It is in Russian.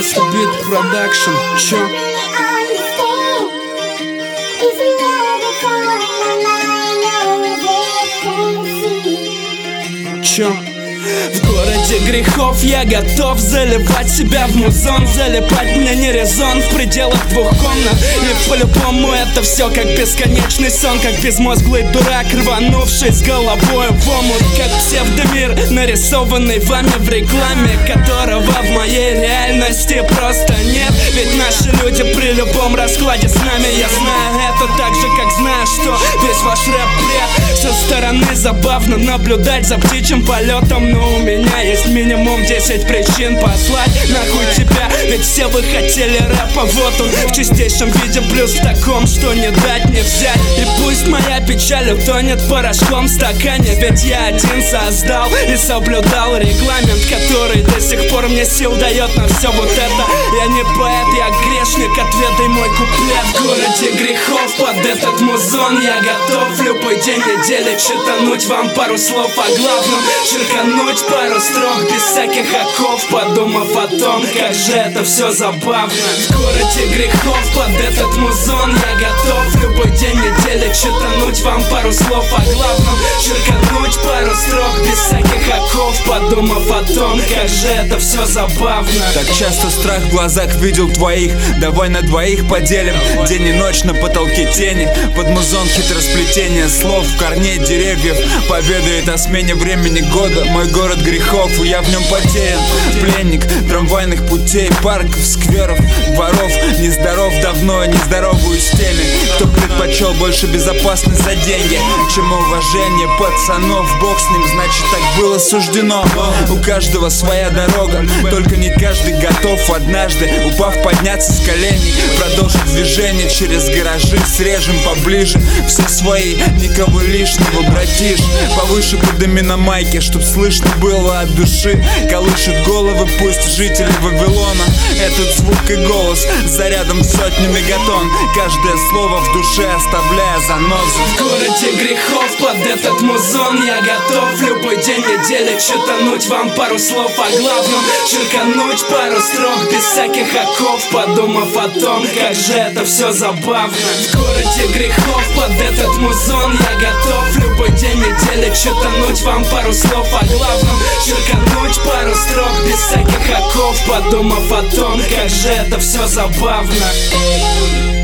Monster Beat Production. Чё? Чё? В городе грехов я готов заливать себя в музон. Залипать мне не резон в пределах 2 комнат. И по-любому это все как бесконечный сон, как безмозглый дурак, рванувший с головой в омут. Как псевдомир, нарисованный вами в рекламе, которого в моей реальности просто нет. Ведь наши люди при любом раскладе с нами. Я знаю это так же, как знаю, что весь ваш рэп бред. Со стороны забавно наблюдать за птичьим полетом, но у меня есть минимум 10 причин послать нахуй тебя. Ведь все вы хотели рэпа, вот он в чистейшем виде, плюс в таком, что не дать, не взять. И пусть моя печаль утонет порошком в стакане, ведь я один создал и соблюдал регламент, который до сих пор мне сил дает на все вот это. Я не поэт, я грешник, отведай мой куплет. В городе грехов под этот музон я готов любой день недели читануть вам пару слов о главном, черкануть пару строк без всяких оков, подумав о том, как же это все забавно. В городе грехов под этот музон я готов любой день недели читануть вам пару слов о главном, черкануть пару строк без всяких оков, подумав о том, как же это все забавно. Так часто страх в глазах видел твоих, давай на двоих поделим. День и ночь на потолке тени, под музон хитросплетение слов в корне деревьев поведает о смене времени года. Мой город грехов, и я в нем потерян. Пленник трамвайных путей, парков, скверов, дворов. Нездоров давно, нездоровую с теми, кто предпочел больше безопасность за деньги, чем уважение пацанов. Бог с ним, значит так было суждено. У каждого своя дорога, только не каждый готов однажды, упав, подняться с коленей, продолжить движение через гаражи. Срежем поближе все свои, никого лишнего, братиш. Повыше подыми на майке, чтоб слышно было от души. Колышет головы пусть жители Вавилона. Этот звук и голос зарядом сотни мегатонн, каждое слово в душе оставляя занозы. В городе грехов под этот музон я готов любой день недели читануть вам пару слов о главном, черкануть пару строк без всяких оков, подумав о том, как же это все забавно. В городе грехов под этот музон я готов любой день недели читануть вам пару слов о главном, черкануть пару строк без всяких оков, подумав о том, как же это все забавно.